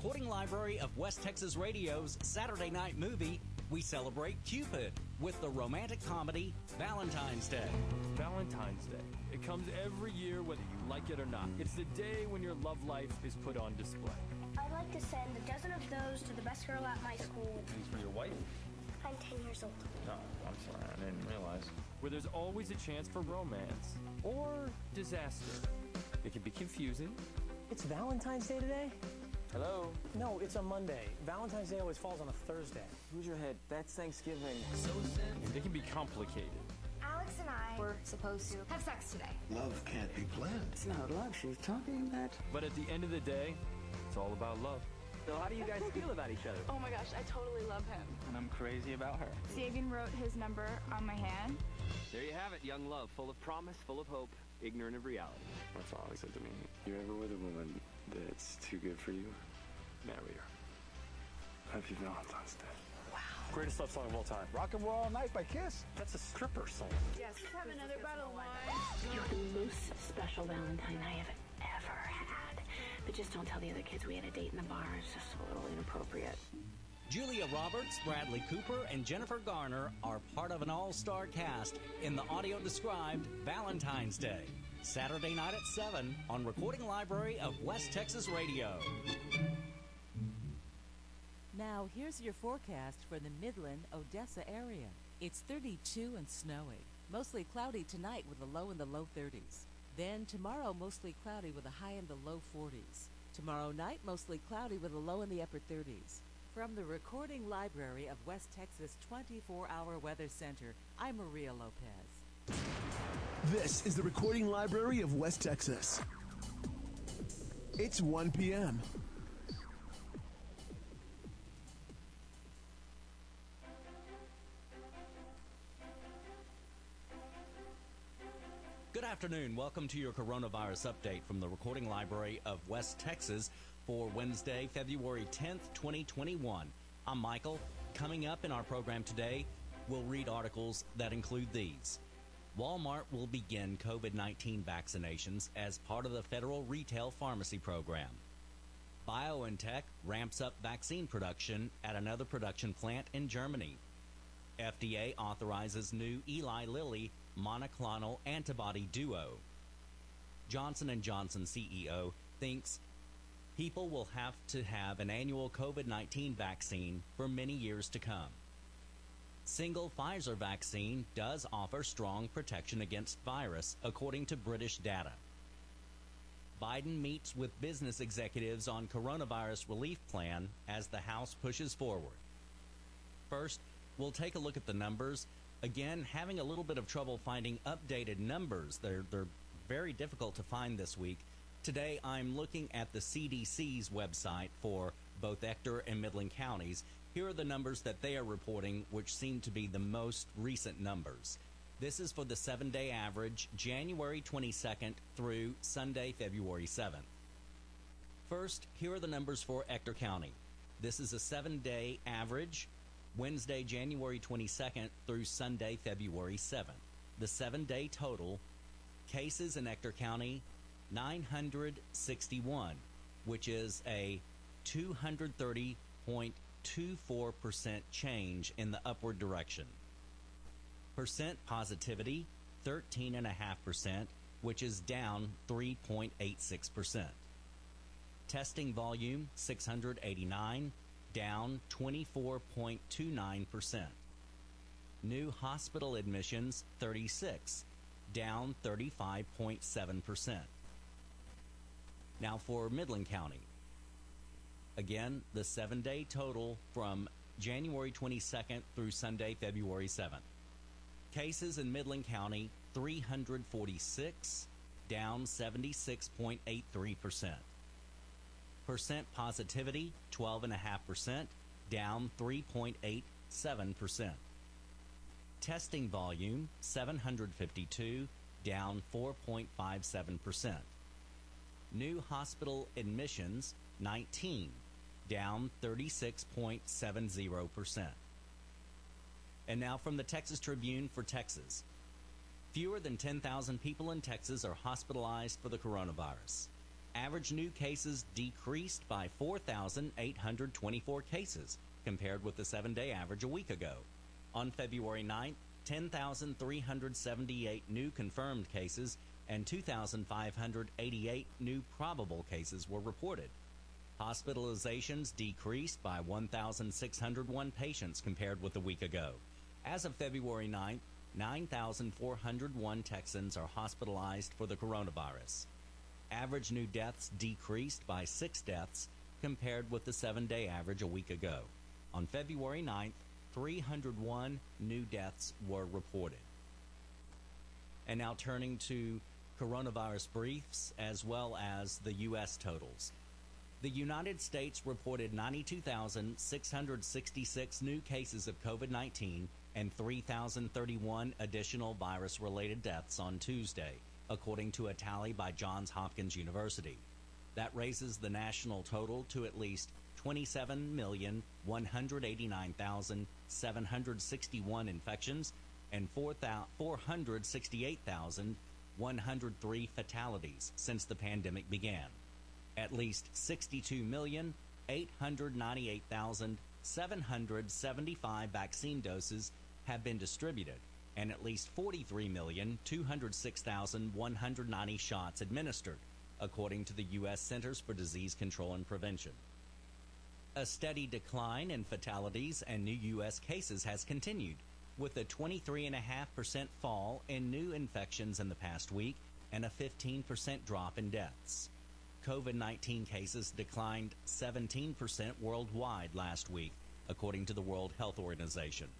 recording library of West Texas Radio's Saturday night movie, we celebrate Cupid with the romantic comedy Valentine's Day. Valentine's Day. It comes every year whether you like it or not. It's the day when your love life is put on display. I'd like to send a dozen of those to the best girl at my school. These for your wife? I'm 10 years old. No, I'm sorry, I didn't realize. Where there's always a chance for romance or disaster. It can be confusing. It's Valentine's Day today? Hello? No, it's a Monday. Valentine's Day always falls on a Thursday. Who's your head? That's Thanksgiving. And they can be complicated. Alex and I were supposed to have sex today. Love can't be planned. It's not love she's talking about. But at the end of the day, it's all about love. So how do you guys feel about each other? Oh my gosh, I totally love him. And I'm crazy about her. Sagan wrote his number on my hand. There you have it, young love, full of promise, full of hope, ignorant of reality. My father said to me, you're ever with a woman that's too good for you, marry her. Happy Valentine's Day. Wow. Greatest love song of all time. Rock and Roll All Night by Kiss. That's a stripper song. Yes, let's have another bottle of wine. You're the most special Valentine I have ever had. But just don't tell the other kids we had a date in the bar. It's just a little inappropriate. Julia Roberts, Bradley Cooper, and Jennifer Garner are part of an all-star cast in the audio-described Valentine's Day. Saturday night at 7 on Recording Library of West Texas Radio. Now, here's your forecast for the Midland, Odessa area. It's 32 and snowy. Mostly cloudy tonight with a low in the low 30s. Then tomorrow, mostly cloudy with a high in the low 40s. Tomorrow night, mostly cloudy with a low in the upper 30s. From the Recording Library of West Texas 24-Hour Weather Center, I'm Maria Lopez. This is the Recording Library of West Texas. It's 1 p.m. Good afternoon. Welcome to your coronavirus update from the Recording Library of West Texas for Wednesday, February 10th, 2021. I'm Michael. Coming up in our program today, we'll read articles that include these. Walmart will begin COVID-19 vaccinations as part of the federal retail pharmacy program. BioNTech ramps up vaccine production at another production plant in Germany. FDA authorizes new Eli Lilly monoclonal antibody duo. Johnson & Johnson CEO thinks people will have to have an annual COVID-19 vaccine for many years to come. Single Pfizer vaccine does offer strong protection against virus, according to British data. Biden meets with business executives on coronavirus relief plan as the House pushes forward. First, we'll take a look at the numbers. Again, having a little bit of trouble finding updated numbers. They're very difficult to find this week. Today, I'm looking at the CDC's website for both Ector and Midland counties. Here are the numbers that they are reporting, which seem to be the most recent numbers. This is for the 7-day average, January 22nd through Sunday, February 7th. First, here are the numbers for Ector County. This is a 7-day average, Wednesday, January 22nd through Sunday, February 7th. The 7-day total, cases in Ector County, 961, which is a 230.24% change in the upward direction. Percent positivity, 13.5%, which is down 3.86%. Testing volume, 689, down 24.29%. New hospital admissions, 36, down 35.7%. Now for Midland County. Again, the 7-day total from January 22nd through Sunday, February 7th. Cases in Midland County, 346, down 76.83%. Percent positivity, 12.5%, down 3.87%. Testing volume, 752, down 4.57%. New hospital admissions, 19, down 36.70%. And now from the Texas Tribune for Texas. Fewer than 10,000 people in Texas are hospitalized for the coronavirus. Average new cases decreased by 4,824 cases compared with the 7-day average a week ago. On February 9th, 10,378 new confirmed cases and 2,588 new probable cases were reported. Hospitalizations decreased by 1,601 patients compared with a week ago. As of February 9th, 9,401 Texans are hospitalized for the coronavirus. Average new deaths decreased by 6 deaths compared with the 7-day average a week ago. On February 9th, 301 new deaths were reported. And now turning to coronavirus briefs as well as the U.S. totals. The United States reported 92,666 new cases of COVID-19 and 3,031 additional virus-related deaths on Tuesday, according to a tally by Johns Hopkins University. That raises the national total to at least 27,189,761 infections and 468,103 fatalities since the pandemic began. At least 62,898,775 vaccine doses have been distributed, and at least 43,206,190 shots administered, according to the U.S. Centers for Disease Control and Prevention. A steady decline in fatalities and new U.S. cases has continued, with a 23.5% fall in new infections in the past week and a 15% drop in deaths. COVID-19 cases declined 17% worldwide last week, according to the World Health Organization.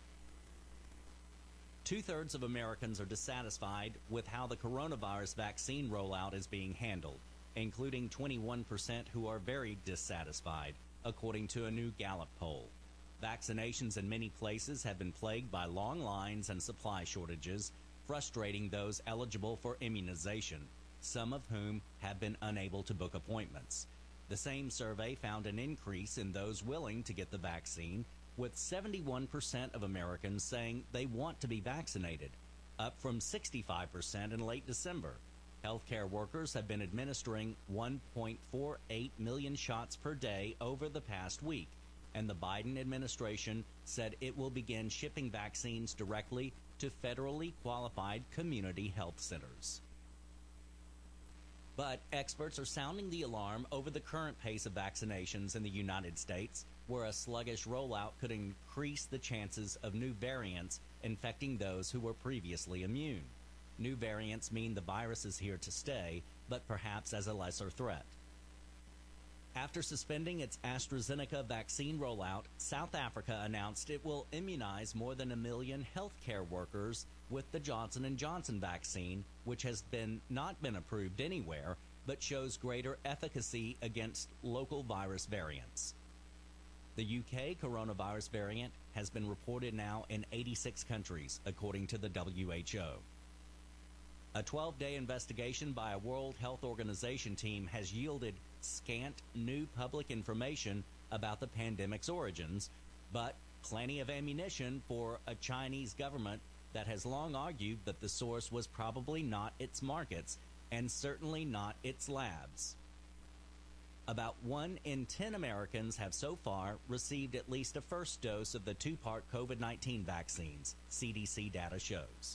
2/3 of Americans are dissatisfied with how the coronavirus vaccine rollout is being handled, including 21% who are very dissatisfied, according to a new Gallup poll. Vaccinations in many places have been plagued by long lines and supply shortages, frustrating those eligible for immunization, some of whom have been unable to book appointments. The same survey found an increase in those willing to get the vaccine, with 71% of Americans saying they want to be vaccinated, up from 65% in late December. Healthcare workers have been administering 1.48 million shots per day over the past week, and the Biden administration said it will begin shipping vaccines directly to federally qualified community health centers. But experts are sounding the alarm over the current pace of vaccinations in the United States, where a sluggish rollout could increase the chances of new variants infecting those who were previously immune. New variants mean the virus is here to stay, but perhaps as a lesser threat. After suspending its AstraZeneca vaccine rollout, South Africa announced it will immunize more than 1 million healthcare workers with the Johnson & Johnson vaccine, which has not been approved anywhere, but shows greater efficacy against local virus variants. The UK coronavirus variant has been reported now in 86 countries, according to the WHO. A 12-day investigation by a World Health Organization team has yielded scant new public information about the pandemic's origins, but plenty of ammunition for a Chinese government that has long argued that the source was probably not its markets and certainly not its labs. About 1 in 10 Americans have so far received at least a first dose of the 2-part COVID-19 vaccines, CDC data shows.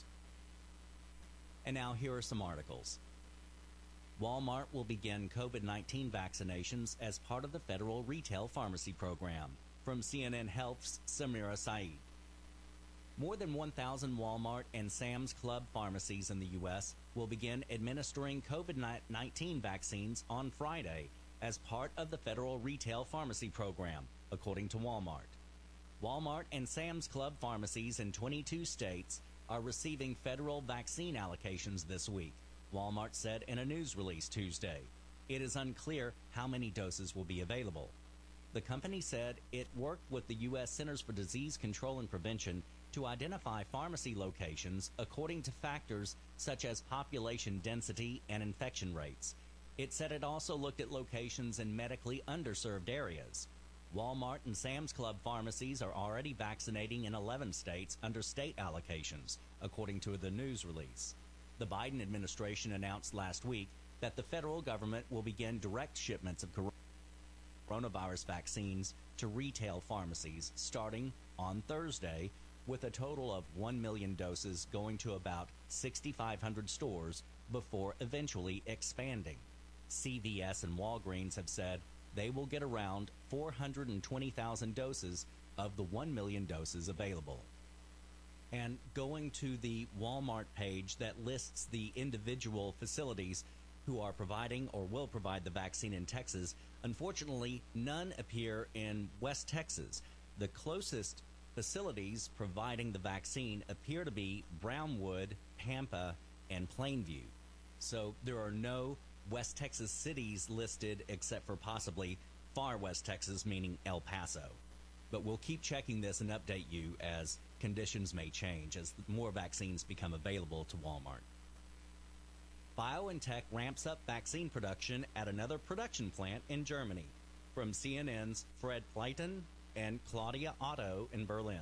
And now here are some articles. Walmart will begin COVID-19 vaccinations as part of the federal retail pharmacy program. From CNN Health's Samira Saeed. More than 1,000 Walmart and Sam's Club pharmacies in the U.S. will begin administering COVID-19 vaccines on Friday as part of the federal retail pharmacy program, according to Walmart. Walmart and Sam's Club pharmacies in 22 states are receiving federal vaccine allocations this week, Walmart said in a news release Tuesday. It is unclear how many doses will be available. The company said it worked with the U.S. Centers for Disease Control and Prevention to identify pharmacy locations according to factors such as population density and infection rates. It said it also looked at locations in medically underserved areas. Walmart and Sam's Club pharmacies are already vaccinating in 11 states under state allocations, according to the news release. The Biden administration announced last week that the federal government will begin direct shipments of coronavirus vaccines to retail pharmacies starting on Thursday, with a total of 1 million doses going to about 6,500 stores before eventually expanding. CVS and Walgreens have said they will get around 420,000 doses of the 1 million doses available. And going to the Walmart page that lists the individual facilities who are providing or will provide the vaccine in Texas, unfortunately, none appear in West Texas. The closest facilities providing the vaccine appear to be Brownwood, Pampa, and Plainview. So there are no West Texas cities listed except for possibly far West Texas, meaning El Paso. But we'll keep checking this and update you as conditions may change, as more vaccines become available to Walmart. BioNTech ramps up vaccine production at another production plant in Germany. From CNN's Fred Pleiten and Claudia Otto in Berlin.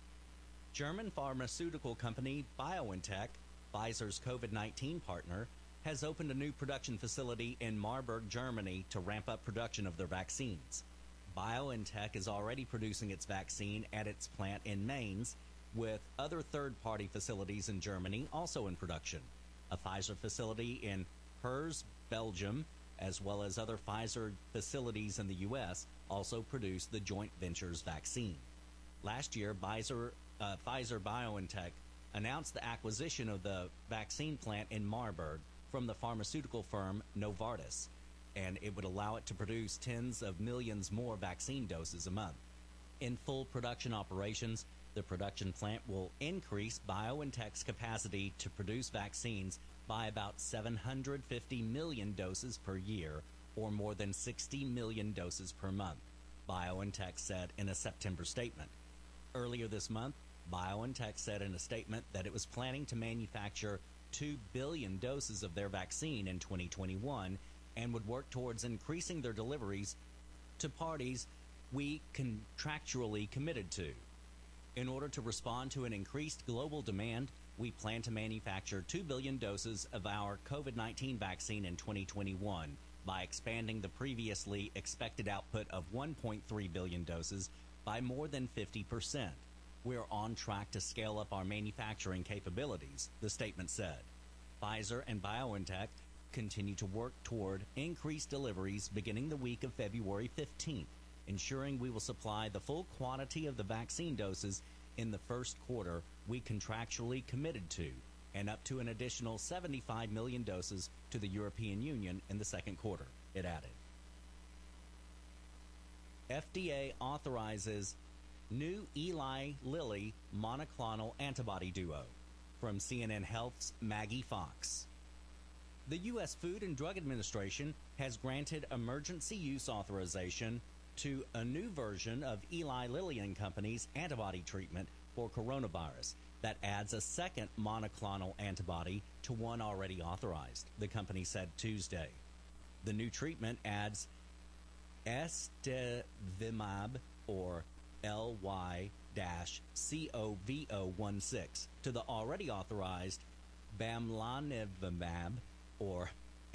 German pharmaceutical company BioNTech, Pfizer's COVID-19 partner, has opened a new production facility in Marburg, Germany to ramp up production of their vaccines. BioNTech is already producing its vaccine at its plant in Mainz, with other third-party facilities in Germany also in production. A Pfizer facility in Hers, Belgium, as well as other Pfizer facilities in the U.S., also produce the joint venture's vaccine. Last year, Pfizer BioNTech announced the acquisition of the vaccine plant in Marburg from the pharmaceutical firm Novartis, and it would allow it to produce tens of millions more vaccine doses a month. In full production operations, the production plant will increase BioNTech's capacity to produce vaccines by about 750 million doses per year, or more than 60 million doses per month, BioNTech said in a September statement. Earlier this month, BioNTech said in a statement that it was planning to manufacture 2 billion doses of their vaccine in 2021 and would work towards increasing their deliveries to parties we contractually committed to. In order to respond to an increased global demand, we plan to manufacture 2 billion doses of our COVID-19 vaccine in 2021 by expanding the previously expected output of 1.3 billion doses by more than 50%. We're on track to scale up our manufacturing capabilities, the statement said. Pfizer and BioNTech continue to work toward increased deliveries beginning the week of February 15th, ensuring we will supply the full quantity of the vaccine doses in the first quarter we contractually committed to, and up to an additional 75 million doses to the European Union in the second quarter, it added. FDA authorizes new Eli Lilly monoclonal antibody duo. From CNN Health's Maggie Fox. The U.S. Food and Drug Administration has granted emergency use authorization to a new version of Eli Lilly and Company's antibody treatment for coronavirus that adds a second monoclonal antibody to one already authorized, the company said Tuesday. The new treatment adds Estivimab, or LY-CoV016, to the already authorized Bamlanivimab, or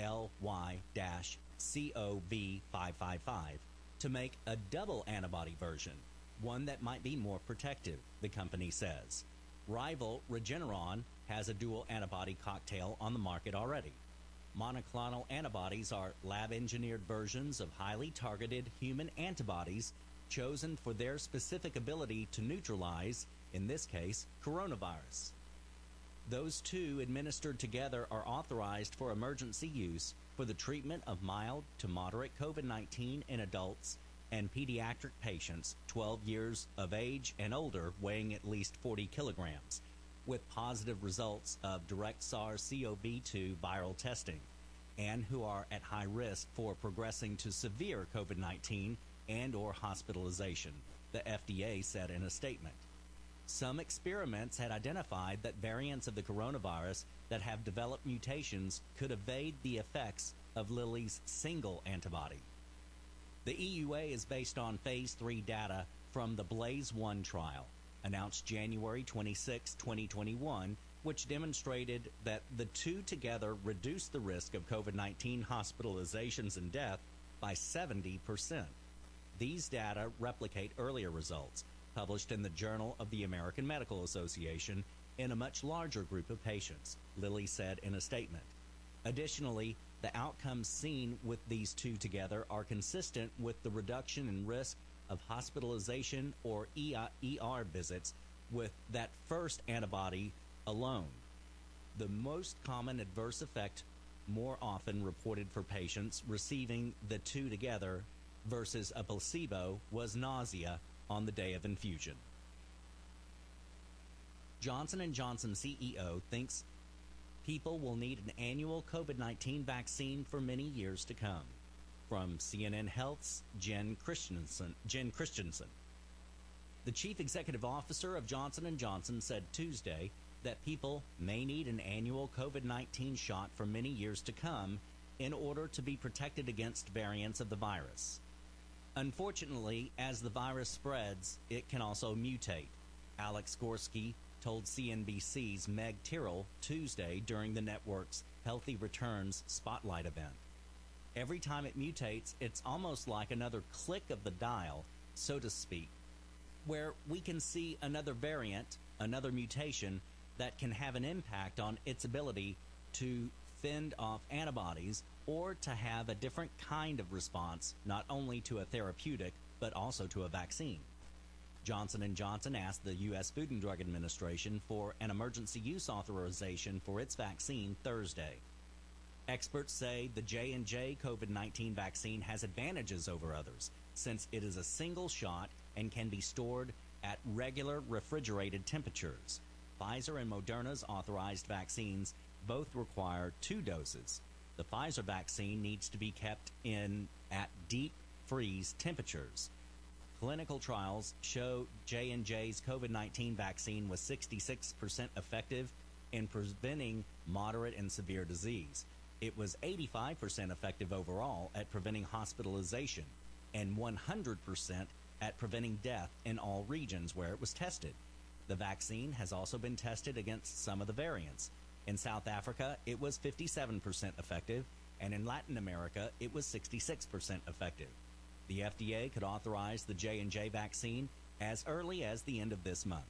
LY-CoV555, to make a double antibody version, one that might be more protective, the company says. Rival Regeneron has a dual antibody cocktail on the market already. Monoclonal antibodies are lab-engineered versions of highly targeted human antibodies chosen for their specific ability to neutralize, in this case, coronavirus. Those two administered together are authorized for emergency use for the treatment of mild to moderate COVID-19 in adults and pediatric patients 12 years of age and older weighing at least 40 kilograms, with positive results of direct SARS-CoV-2 viral testing, and who are at high risk for progressing to severe COVID-19 and or hospitalization, the FDA said in a statement. Some experiments had identified that variants of the coronavirus that have developed mutations could evade the effects of Lilly's single antibody. The EUA is based on Phase 3 data from the Blaze 1 trial, announced January 26, 2021, which demonstrated that the two together reduced the risk of COVID-19 hospitalizations and death by 70%. These data replicate earlier results published in the Journal of the American Medical Association in a much larger group of patients, Lilly said in a statement. Additionally, the outcomes seen with these two together are consistent with the reduction in risk of hospitalization or ER visits with that first antibody alone. The most common adverse effect more often reported for patients receiving the two together versus a placebo was nausea on the day of infusion. Johnson & Johnson CEO thinks people will need an annual COVID-19 vaccine for many years to come. From CNN Health's Jen Christensen. The chief executive officer of Johnson & Johnson said Tuesday that people may need an annual COVID-19 shot for many years to come in order to be protected against variants of the virus. Unfortunately, as the virus spreads, it can also mutate. Alex Gorski told CNBC's Meg Tyrrell Tuesday during the network's Healthy Returns Spotlight event. Every time it mutates, it's almost like another click of the dial, so to speak, where we can see another variant, another mutation that can have an impact on its ability to fend off antibodies or to have a different kind of response, not only to a therapeutic, but also to a vaccine. Johnson & Johnson asked the U.S. Food and Drug Administration for an emergency use authorization for its vaccine Thursday. Experts say the J&J COVID-19 vaccine has advantages over others, since it is a single shot and can be stored at regular refrigerated temperatures. Pfizer and Moderna's authorized vaccines both require 2 doses. The Pfizer vaccine needs to be kept at deep freeze temperatures. Clinical trials show J&J's COVID-19 vaccine was 66% effective in preventing moderate and severe disease. It was 85% effective overall at preventing hospitalization and 100% at preventing death in all regions where it was tested. The vaccine has also been tested against some of the variants. In South Africa, it was 57% effective, and in Latin America, it was 66% effective. The FDA could authorize the J&J vaccine as early as the end of this month.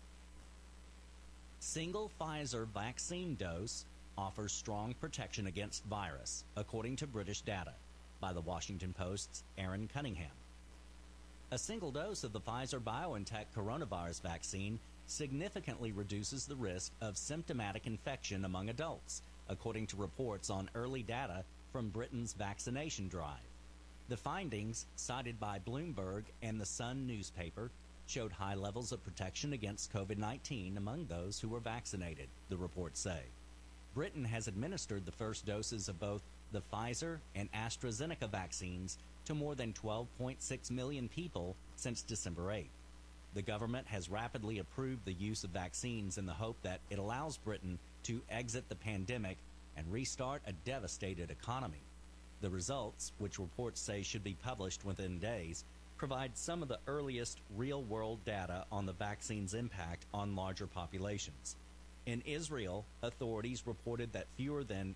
Single Pfizer vaccine dose offers strong protection against virus, according to British data by the Washington Post's Aaron Cunningham. A single dose of the Pfizer-BioNTech coronavirus vaccine significantly reduces the risk of symptomatic infection among adults, according to reports on early data from Britain's vaccination drive. The findings, cited by Bloomberg and the Sun newspaper, showed high levels of protection against COVID-19 among those who were vaccinated, the reports say. Britain has administered the first doses of both the Pfizer and AstraZeneca vaccines to more than 12.6 million people since December 8th. The government has rapidly approved the use of vaccines in the hope that it allows Britain to exit the pandemic and restart a devastated economy. The results, which reports say should be published within days, provide some of the earliest real-world data on the vaccine's impact on larger populations. In Israel, authorities reported that fewer than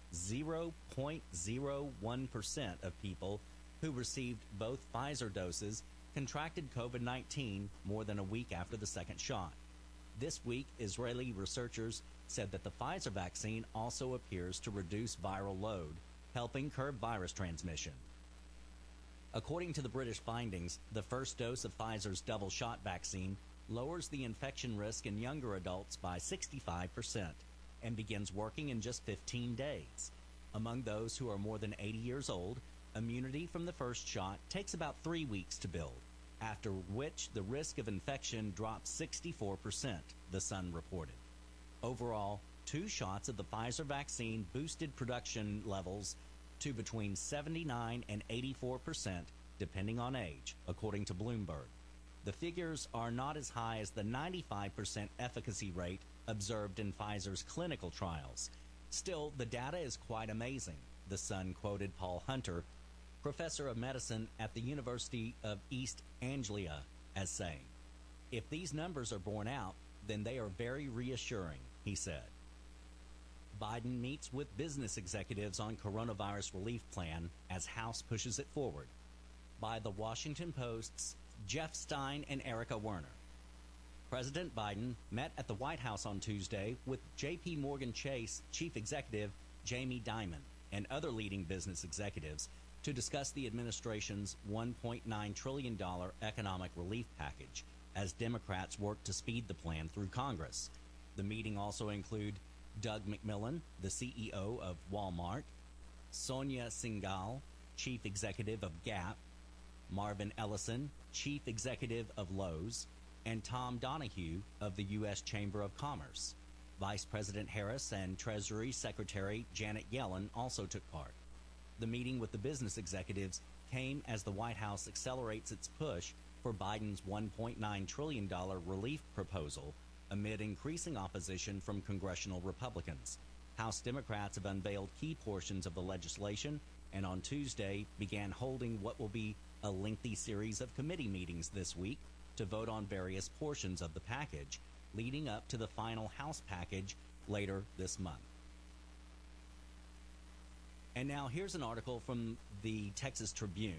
0.01% of people who received both Pfizer doses contracted COVID-19 more than a week after the second shot. This week, Israeli researchers said that the Pfizer vaccine also appears to reduce viral load, helping curb virus transmission. According to the British findings, the first dose of Pfizer's double-shot vaccine lowers the infection risk in younger adults by 65% and begins working in just 15 days. Among those who are more than 80 years old, immunity from the first shot takes about 3 weeks to build, after which the risk of infection drops 64%, the Sun reported. Overall, 2 shots of the Pfizer vaccine boosted production levels to between 79 and 84%, depending on age, according to Bloomberg. The figures are not as high as the 95% efficacy rate observed in Pfizer's clinical trials. Still, the data is quite amazing, the Sun quoted Paul Hunter, professor of medicine at the University of East Anglia, as saying, "If these numbers are borne out, then they are very reassuring," he said. Biden meets with business executives on coronavirus relief plan as House pushes it forward. By the Washington Post's Jeff Stein and Erica Werner. President Biden met at the White House on Tuesday with J.P. Morgan Chase Chief Executive Jamie Dimon and other leading business executives to discuss the administration's $1.9 trillion economic relief package as Democrats work to speed the plan through Congress. The meeting also included Doug McMillon, the CEO of Walmart, Sonia Singhal, Chief Executive of Gap, Marvin Ellison, Chief Executive of Lowe's, and Tom Donahue of the U.S. Chamber of Commerce. Vice President Harris and Treasury Secretary Janet Yellen also took part. The meeting with the business executives came as the White House accelerates its push for Biden's $1.9 trillion relief proposal amid increasing opposition from congressional Republicans. House Democrats have unveiled key portions of the legislation and on Tuesday began holding what will be a lengthy series of committee meetings this week to vote on various portions of the package, leading up to the final House package later this month. And now here's an article from the Texas Tribune.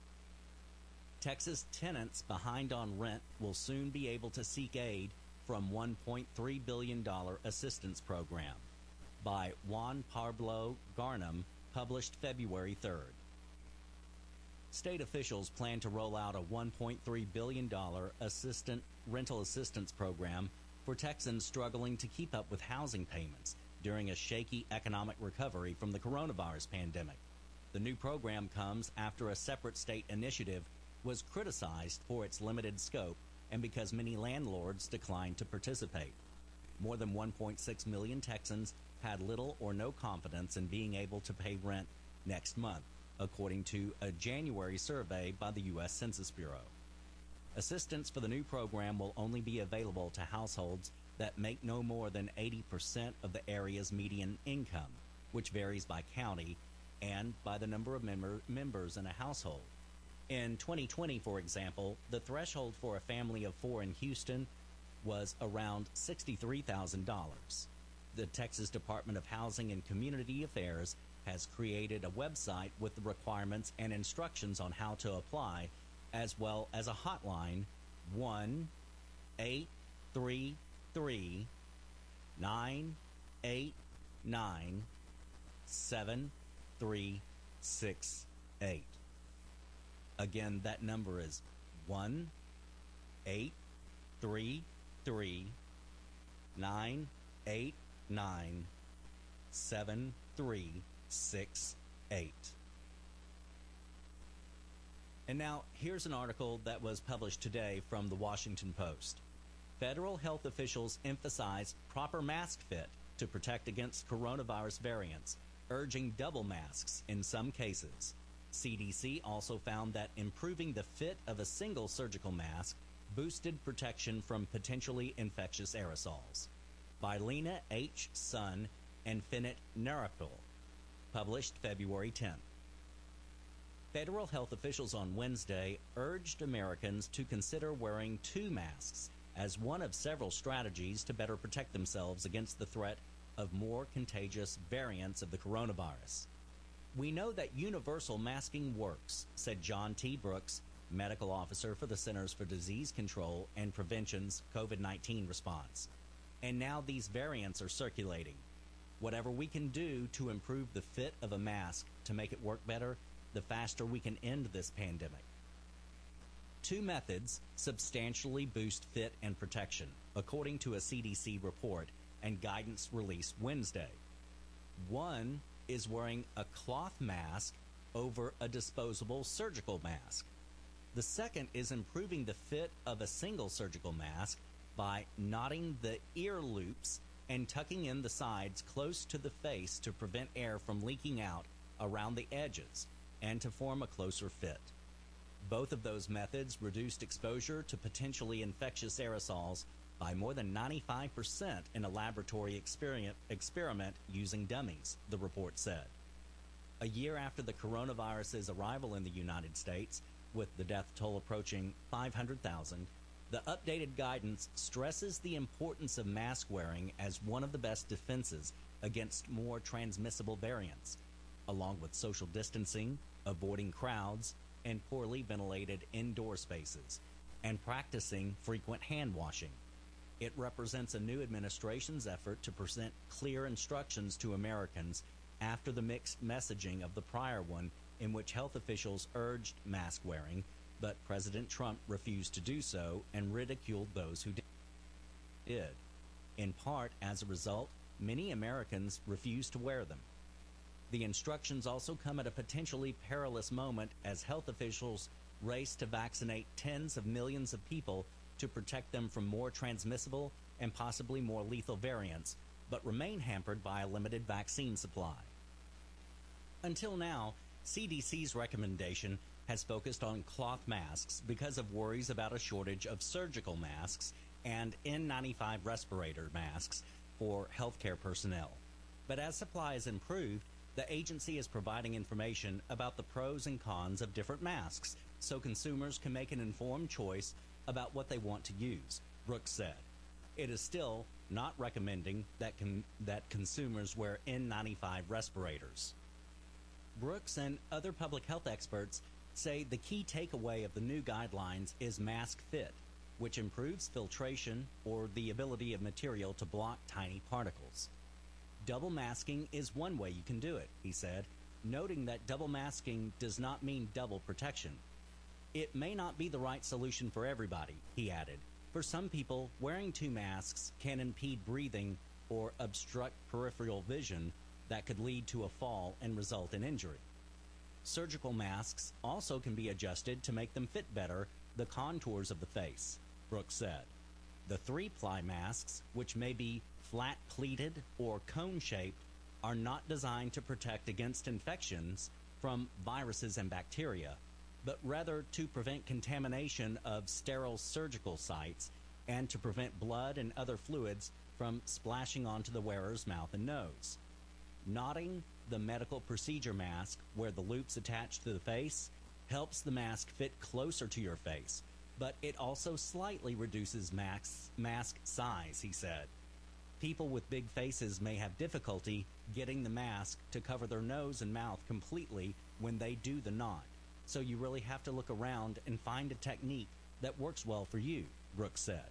Texas tenants behind on rent will soon be able to seek aid from $1.3 billion assistance program by Juan Pablo Garnham, published February 3rd. State officials plan to roll out a $1.3 billion rental assistance program for Texans struggling to keep up with housing payments during a shaky economic recovery from the coronavirus pandemic. The new program comes after a separate state initiative was criticized for its limited scope and because many landlords declined to participate. More than 1.6 million Texans had little or no confidence in being able to pay rent next month, according to a January survey by the U.S. Census Bureau. Assistance for the new program will only be available to households that make no more than 80% of the area's median income, which varies by county and by the number of members in a household. In 2020, for example, the threshold for a family of 4 in Houston was around $63,000. The Texas Department of Housing and Community Affairs has created a website with the requirements and instructions on how to apply, as well as a hotline, 1-833-989-7368. Again, that number is 1-833-989-7368. And now, here's an article that was published today from the Washington Post. Federal health officials emphasize proper mask fit to protect against coronavirus variants, urging double masks in some cases. CDC also found that improving the fit of a single surgical mask boosted protection from potentially infectious aerosols. By Lena H. Sun and Finit Narapil, published February 10th. Federal health officials on Wednesday urged Americans to consider wearing 2 masks as one of several strategies to better protect themselves against the threat of more contagious variants of the coronavirus. We know that universal masking works, said John T. Brooks, medical officer for the Centers for Disease Control and Prevention's COVID-19 response. And now these variants are circulating. Whatever we can do to improve the fit of a mask to make it work better, the faster we can end this pandemic. 2 methods substantially boost fit and protection, according to a CDC report and guidance released Wednesday. One is wearing a cloth mask over a disposable surgical mask. The second is improving the fit of a single surgical mask by knotting the ear loops and tucking in the sides close to the face to prevent air from leaking out around the edges and to form a closer fit. Both of those methods reduced exposure to potentially infectious aerosols by more than 95% in a laboratory experiment using dummies, the report said. A year after the coronavirus's arrival in the United States, with the death toll approaching 500,000, the updated guidance stresses the importance of mask wearing as one of the best defenses against more transmissible variants, along with social distancing, avoiding crowds, and poorly ventilated indoor spaces, and practicing frequent hand washing. It represents a new administration's effort to present clear instructions to Americans after the mixed messaging of the prior one, in which health officials urged mask wearing, but President Trump refused to do so and ridiculed those who did. In part, as a result, many Americans refused to wear them. The instructions also come at a potentially perilous moment as health officials race to vaccinate tens of millions of people to protect them from more transmissible and possibly more lethal variants, but remain hampered by a limited vaccine supply. Until now, CDC's recommendation has focused on cloth masks because of worries about a shortage of surgical masks and N95 respirator masks for healthcare personnel. But as supply has improved, the agency is providing information about the pros and cons of different masks so consumers can make an informed choice about what they want to use, Brooks said. It is still not recommending that consumers wear N95 respirators. Brooks and other public health experts say the key takeaway of the new guidelines is mask fit, which improves filtration or the ability of material to block tiny particles. Double masking is one way you can do it, he said, noting that double masking does not mean double protection. It may not be the right solution for everybody, he added. For some people, wearing two masks can impede breathing or obstruct peripheral vision that could lead to a fall and result in injury. Surgical masks also can be adjusted to make them fit better the contours of the face, Brooks said. The 3-ply masks, which may be flat pleated or cone-shaped, are not designed to protect against infections from viruses and bacteria, but rather to prevent contamination of sterile surgical sites and to prevent blood and other fluids from splashing onto the wearer's mouth and nose. Knotting the medical procedure mask where the loops attach to the face helps the mask fit closer to your face, but it also slightly reduces mask size, he said. People with big faces may have difficulty getting the mask to cover their nose and mouth completely when they do the knot, so you really have to look around and find a technique that works well for you, Brooks said.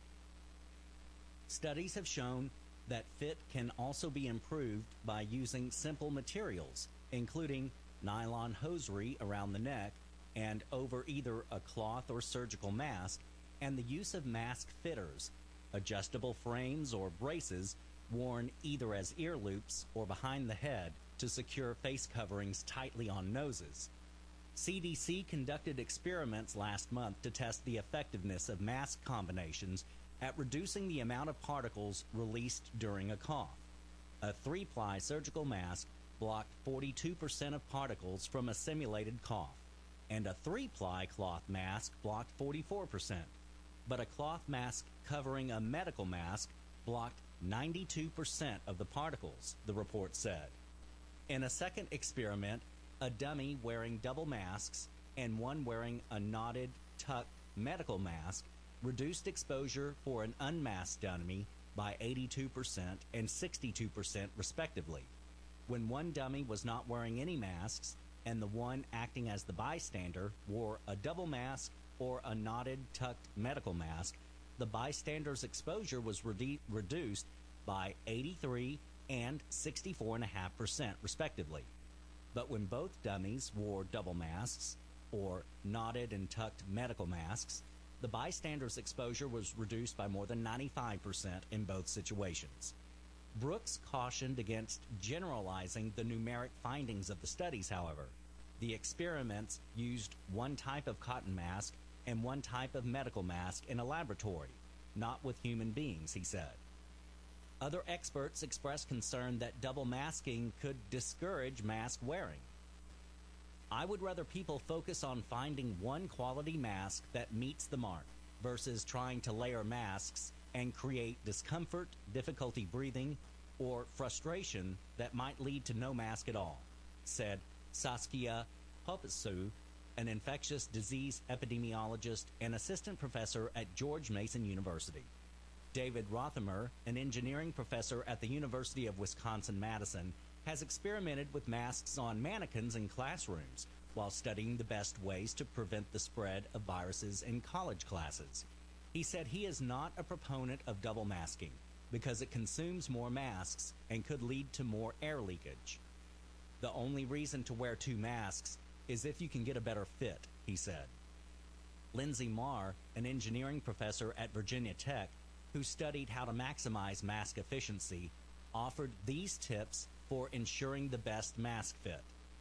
Studies have shown that fit can also be improved by using simple materials, including nylon hosiery around the neck and over either a cloth or surgical mask, and the use of mask fitters, adjustable frames or braces worn either as ear loops or behind the head to secure face coverings tightly on noses. CDC conducted experiments last month to test the effectiveness of mask combinations at reducing the amount of particles released during a cough. A 3-ply surgical mask blocked 42% of particles from a simulated cough, and a 3-ply cloth mask blocked 44%. But a cloth mask covering a medical mask blocked 92% of the particles, the report said. In a second experiment, a dummy wearing double masks and one wearing a knotted, tucked medical mask reduced exposure for an unmasked dummy by 82% and 62% respectively. When one dummy was not wearing any masks and the one acting as the bystander wore a double mask or a knotted, tucked medical mask, the bystander's exposure was reduced by 83 and 64.5% respectively. But when both dummies wore double masks or knotted and tucked medical masks, the bystander's exposure was reduced by more than 95% in both situations. Brooks cautioned against generalizing the numeric findings of the studies, however. The experiments used one type of cotton mask and one type of medical mask in a laboratory, not with human beings, he said. Other experts expressed concern that double masking could discourage mask wearing. I would rather people focus on finding one quality mask that meets the mark versus trying to layer masks and create discomfort, difficulty breathing, or frustration that might lead to no mask at all, said Saskia Popisu, an infectious disease epidemiologist and assistant professor at George Mason University. David Rothermer, an engineering professor at the University of Wisconsin-Madison, has experimented with masks on mannequins in classrooms while studying the best ways to prevent the spread of viruses in college classes. He said he is not a proponent of double masking because it consumes more masks and could lead to more air leakage. The only reason to wear 2 masks is if you can get a better fit, he said. Lindsay Marr, an engineering professor at Virginia Tech who studied how to maximize mask efficiency, offered these tips for ensuring the best mask fit.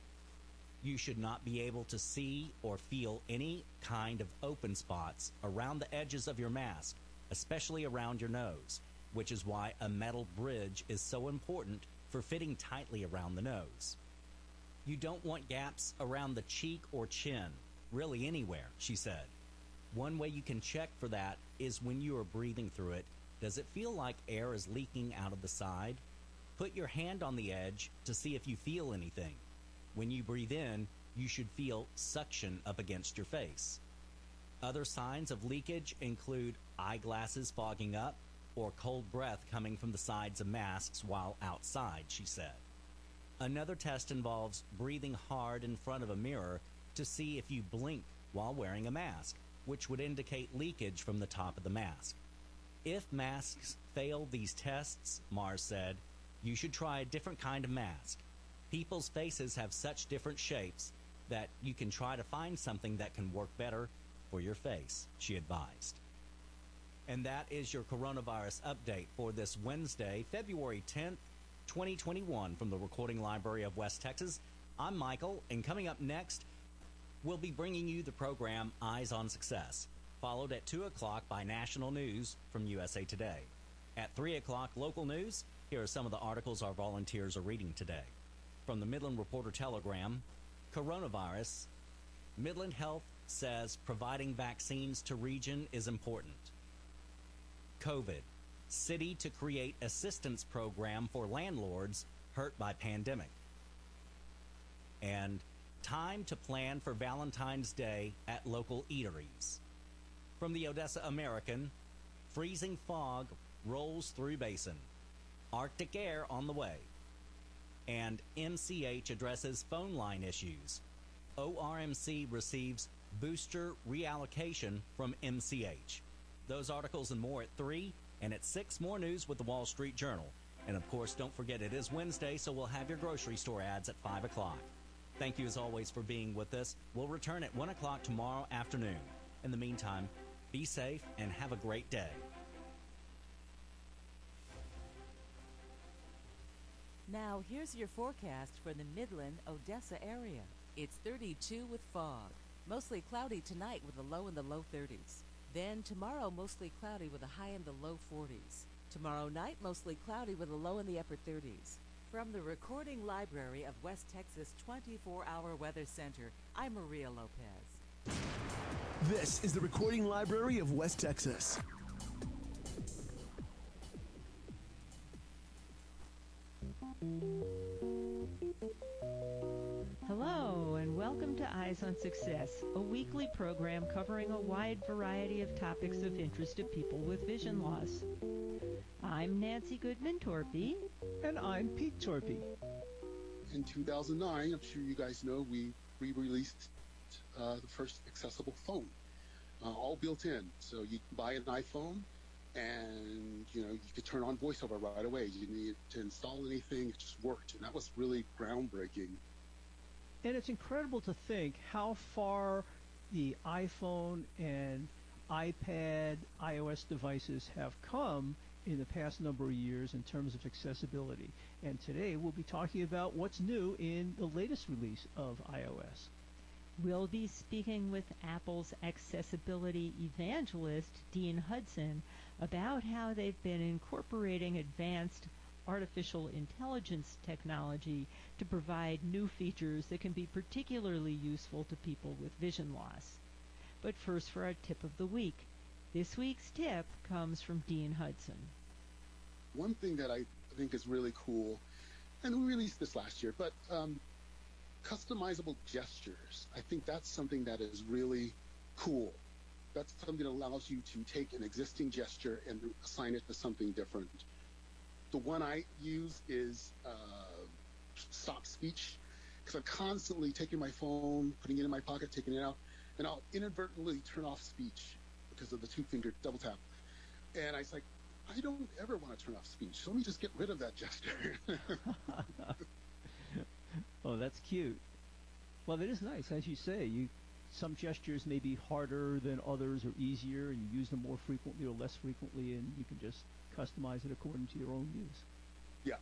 You should not be able to see or feel any kind of open spots around the edges of your mask, especially around your nose, which is why a metal bridge is so important for fitting tightly around the nose. You don't want gaps around the cheek or chin, really anywhere, she said. One way you can check for that is when you are breathing through it, does it feel like air is leaking out of the side? Put your hand on the edge to see if you feel anything. When you breathe in, you should feel suction up against your face. Other signs of leakage include eyeglasses fogging up or cold breath coming from the sides of masks while outside, she said. Another test involves breathing hard in front of a mirror to see if you blink while wearing a mask, which would indicate leakage from the top of the mask. If masks fail these tests, Mars said, you should try a different kind of mask. People's faces have such different shapes that you can try to find something that can work better for your face, she advised. And that is your coronavirus update for this Wednesday, February 10th, 2021, from the Recording Library of West Texas. I'm Michael, and coming up next, we'll be bringing you the program Eyes on Success, followed at 2 o'clock by national news from USA Today. At 3 o'clock, local news. Here are some of the articles our volunteers are reading today. From the Midland Reporter Telegram, coronavirus. Midland Health says providing vaccines to region is important. COVID. City to create assistance program for landlords hurt by pandemic. And time to plan for Valentine's Day at local eateries. From the Odessa American, freezing fog rolls through basin. Arctic air on the way. And MCH addresses phone line issues. ORMC receives booster reallocation from MCH. Those articles and more at 3, and at 6, more news with the Wall Street Journal. And of course, don't forget it is Wednesday, so we'll have your grocery store ads at 5 o'clock. Thank you as always for being with us. We'll return at 1 o'clock tomorrow afternoon. In the meantime, be safe and have a great day. Now, here's your forecast for the Midland, Odessa area. It's 32 with fog. Mostly cloudy tonight with a low in the low 30s. Then tomorrow, mostly cloudy with a high in the low 40s. Tomorrow night, mostly cloudy with a low in the upper 30s. From the Recording Library of West Texas 24-Hour Weather Center, I'm Maria Lopez. This is the Recording Library of West Texas. Hello, and welcome to Eyes on Success, a weekly program covering a wide variety of topics of interest to people with vision loss. I'm Nancy Goodman-Torpy. And I'm Pete Torpy. In 2009, I'm sure you guys know, we re-released the first accessible phone, all built in. So you can buy an iPhone, and you could turn on VoiceOver right away. You didn't need to install anything; it just worked, and that was really groundbreaking. And it's incredible to think how far the iPhone and iPad, iOS devices have come in the past number of years in terms of accessibility. And today we'll be talking about what's new in the latest release of iOS. We'll be speaking with Apple's accessibility evangelist, Dean Hudson, about how they've been incorporating advanced artificial intelligence technology to provide new features that can be particularly useful to people with vision loss. But first, for our tip of the week. This week's tip comes from Dean Hudson. One thing that I think is really cool, and we released this last year, but customizable gestures. I think that's something that is really cool. That's something that allows you to take an existing gesture and assign it to something different. The one I use is stop speech, because I'm constantly taking my phone, putting it in my pocket, taking it out, and I'll inadvertently turn off speech because of the two-finger double tap. And I was like, I don't ever want to turn off speech. So let me just get rid of that gesture. Oh, that's cute. Well, that is nice. As you say, some gestures may be harder than others or easier, and you use them more frequently or less frequently, and you can just customize it according to your own use. Yeah.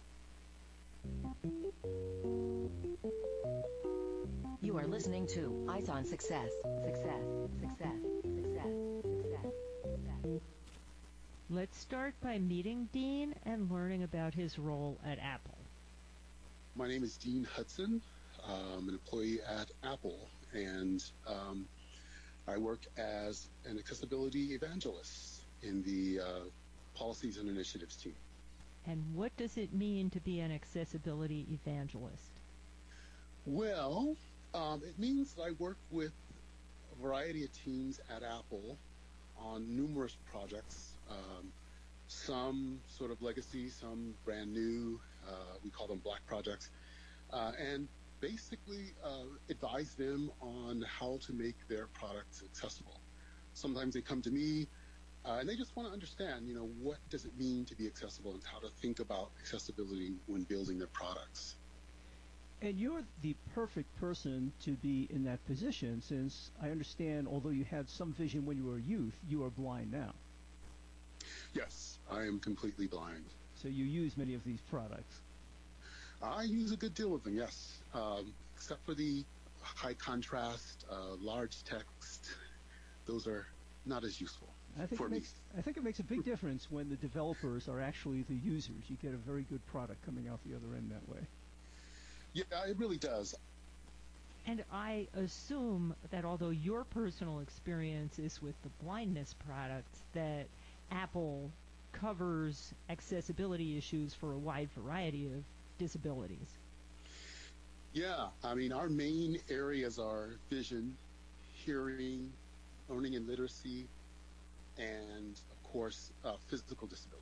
You are listening to Eyes on Success. Success, success, success, success, success. Let's start by meeting Dean and learning about his role at Apple. My name is Dean Hudson. I'm an employee at Apple, and I work as an accessibility evangelist in the policies and initiatives team. And what does it mean to be an accessibility evangelist? Well, it means that I work with a variety of teams at Apple on numerous projects, some sort of legacy, some brand new. We call them black projects, and basically advise them on how to make their products accessible. Sometimes they come to me and they just want to understand, what does it mean to be accessible and how to think about accessibility when building their products. And you're the perfect person to be in that position, since I understand, although you had some vision when you were a youth, you are blind now. Yes, I am completely blind. So you use many of these products. I use a good deal of them, yes. Except for the high contrast, large text. Those are not as useful for me. I think it makes a big difference when the developers are actually the users. You get a very good product coming out the other end that way. Yeah, it really does. And I assume that although your personal experience is with the blindness products, that Apple covers accessibility issues for a wide variety of disabilities. Yeah, I mean, our main areas are vision, hearing, learning and literacy, and, of course, physical disabilities.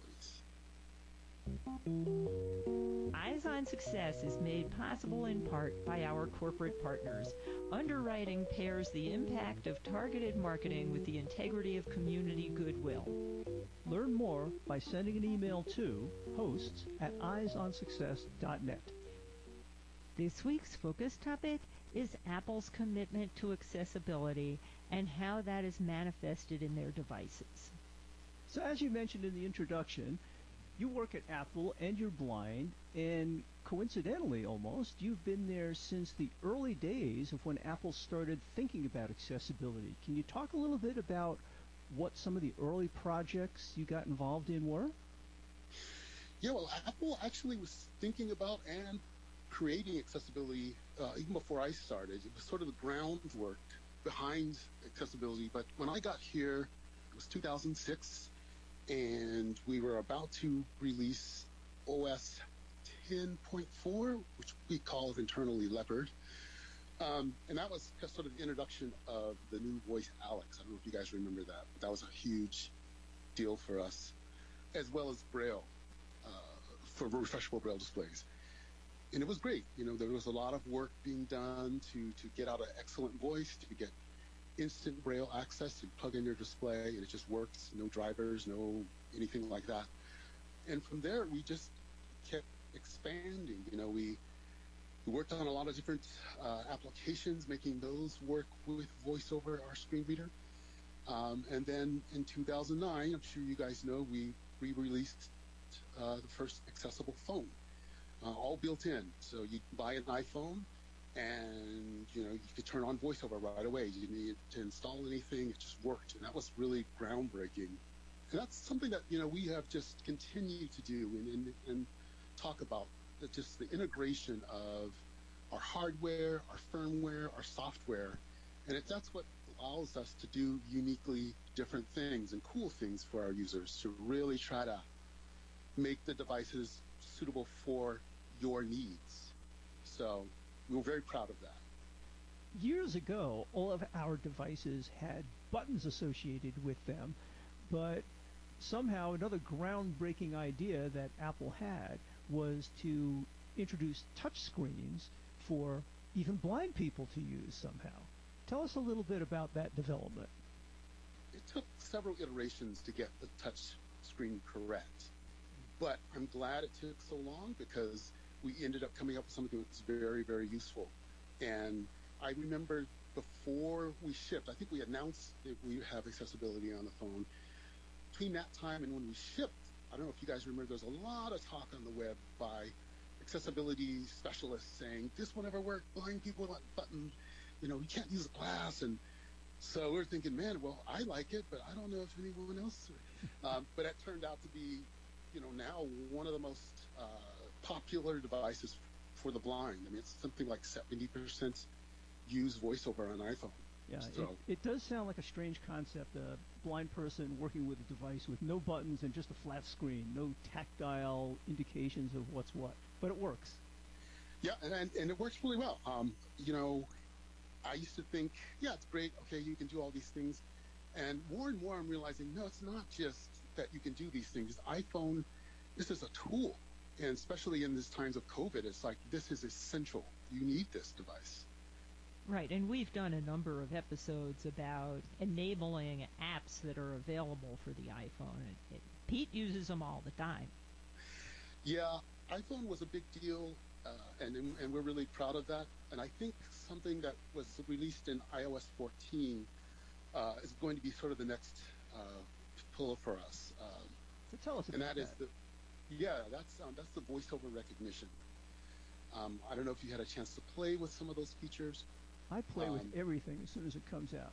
Eyes on Success is made possible in part by our corporate partners. Underwriting pairs the impact of targeted marketing with the integrity of community goodwill. Learn more by sending an email to hosts@eyesonsuccess.net. This week's focus topic is Apple's commitment to accessibility and how that is manifested in their devices. So as you mentioned in the introduction, you work at Apple and you're blind, and coincidentally almost, you've been there since the early days of when Apple started thinking about accessibility. Can you talk a little bit about what some of the early projects you got involved in were? Yeah, well, Apple actually was thinking about and creating accessibility even before I started. It was sort of the groundwork behind accessibility, but when I got here, it was 2006, and we were about to release OS 10.4, which we call internally Leopard. And that was just sort of the introduction of the new voice Alex. I don't know if you guys remember that, but that was a huge deal for us, as well as Braille, for refreshable Braille displays. And it was great. There was a lot of work being done to get out an excellent voice, to get instant Braille access. You plug in your display and it just works. No drivers, no anything like that. And from there, we just kept expanding. We worked on a lot of different applications, making those work with VoiceOver, our screen reader. And then in 2009, I'm sure you guys know, we re-released the first accessible phone, all built in. So you buy an iPhone, and you could turn on VoiceOver right away. You didn't need to install anything; it just worked, and that was really groundbreaking. And that's something that we have just continued to do and talk about. Just the integration of our hardware, our firmware, our software, and that's what allows us to do uniquely different things and cool things for our users, to really try to make the devices suitable for your needs. So we were very proud of that. Years ago, all of our devices had buttons associated with them, but somehow another groundbreaking idea that Apple had was to introduce touch screens for even blind people to use somehow. Tell us a little bit about that development. It took several iterations to get the touch screen correct, but I'm glad it took so long because we ended up coming up with something that was very, very useful. And I remember before we shipped, I think we announced that we have accessibility on the phone. Between that time and when we shipped, I don't know if you guys remember, there's a lot of talk on the web by accessibility specialists saying, this will never work, blind people want buttons, we can't use glass. And so we're thinking, man, well, I like it, but I don't know if anyone else. But it turned out to be, now one of the most popular devices for the blind. I mean, it's something like 70% use VoiceOver on iPhone. Yeah, so. it does sound like a strange concept, a blind person working with a device with no buttons and just a flat screen, no tactile indications of what's what. But it works. Yeah, and it works really well. I used to think, yeah, it's great. Okay, you can do all these things. And more I'm realizing, no, it's not just that you can do these things. iPhone, this is a tool. And especially in these times of COVID, it's like, this is essential. You need this device. Right, and we've done a number of episodes about enabling apps that are available for the iPhone. Pete uses them all the time. Yeah, iPhone was a big deal, and we're really proud of that. And I think something that was released in iOS 14 is going to be sort of the next pillar for us. So tell us about that. That's the VoiceOver recognition. I don't know if you had a chance to play with some of those features. I play with everything as soon as it comes out.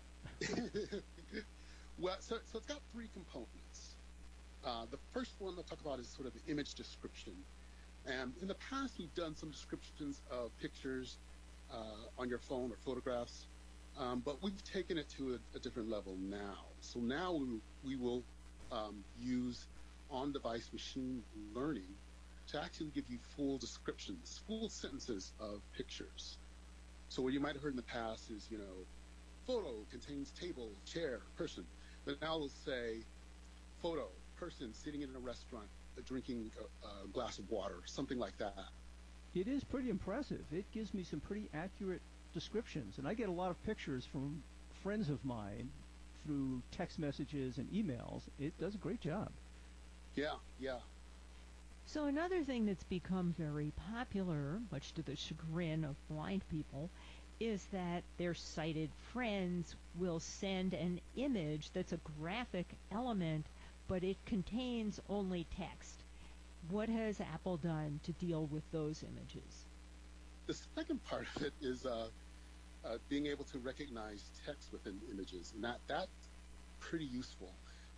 Well, so it's got three components. The first one I'll talk about is sort of the image description. And in the past, we've done some descriptions of pictures on your phone or photographs, but we've taken it to a different level now. So now we will use on-device machine learning to actually give you full descriptions, full sentences of pictures. So what you might have heard in the past is, photo contains table, chair, person. But now we'll say, photo, person sitting in a restaurant, drinking a glass of water, something like that. It is pretty impressive. It gives me some pretty accurate descriptions. And I get a lot of pictures from friends of mine through text messages and emails. It does a great job. Yeah. So another thing that's become very popular, much to the chagrin of blind people, is that their sighted friends will send an image that's a graphic element, but it contains only text. What has Apple done to deal with those images? The second part of it is being able to recognize text within images, and that's pretty useful.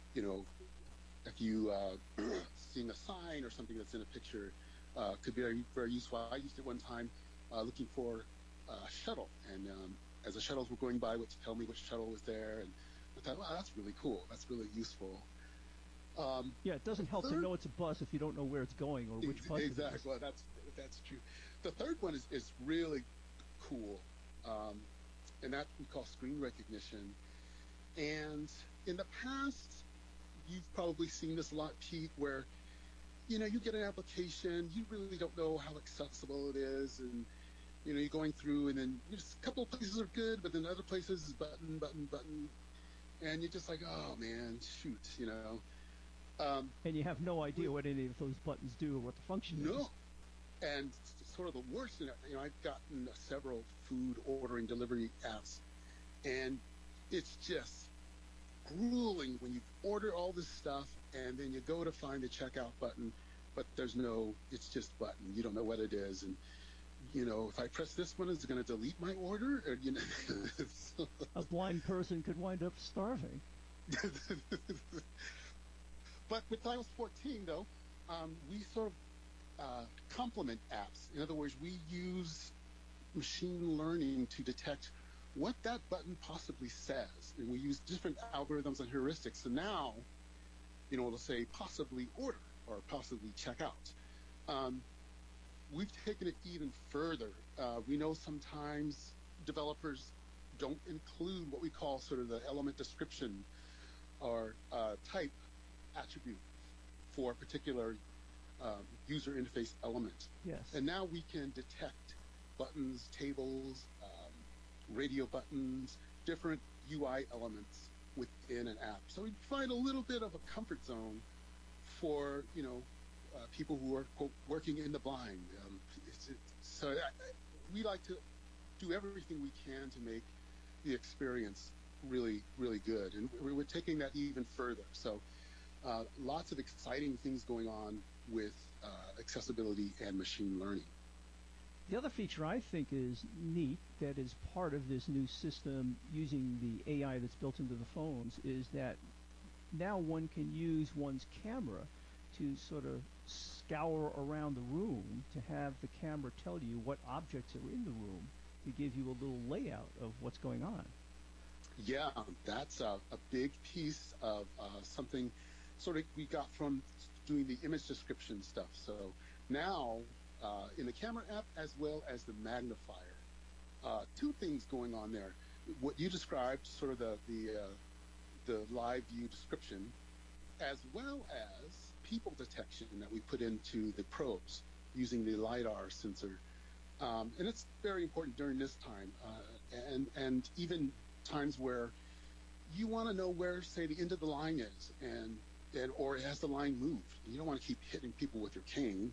If you seeing a sign or something that's in a picture, could be very, very useful. I used it one time looking for a shuttle, and as the shuttles were going by, would tell me which shuttle was there, and I thought, wow, that's really cool. That's really useful. It doesn't help to know it's a bus if you don't know where it's going or which bus exactly. it is. Well, that's true. The third one is really cool, and that we call screen recognition. And in the past, you've probably seen this a lot, Pete, where you get an application, you really don't know how accessible it is, and you're going through, and then just a couple of places are good, but then other places is button, and you're just like, oh man, shoot, and you have no idea what any of those buttons do or what the function is. No. And sort of the worst, I've gotten several food ordering delivery apps, and it's just grueling when you order all this stuff and then you go to find the checkout button, but it's just button. You don't know what it is. And, if I press this one, is it going to delete my order? Or, A blind person could wind up starving. But with iOS 14, though, we sort of complement apps. In other words, we use machine learning to detect what that button possibly says. And we use different algorithms and heuristics. So now, it'll say possibly order or possibly check out. We've taken it even further. We know sometimes developers don't include what we call sort of the element description or type attribute for a particular user interface element. Yes. And now we can detect buttons, tables, radio buttons, different UI elements within an app. So we provide a little bit of a comfort zone for, people who are, quote, working in the blind. We like to do everything we can to make the experience really, really good. And we're taking that even further. So lots of exciting things going on with accessibility and machine learning. The other feature I think is neat that is part of this new system using the AI that's built into the phones is that now one can use one's camera to sort of scour around the room to have the camera tell you what objects are in the room to give you a little layout of what's going on. Yeah, that's a big piece of something sort of we got from doing the image description stuff. So now in the camera app as well as the magnifier, two things going on there. What you described, sort of the live view description, as well as people detection that we put into the probes using the LiDAR sensor. And it's very important during this time, and even times where you want to know where, say, the end of the line is, and or has the line moved. You don't want to keep hitting people with your cane.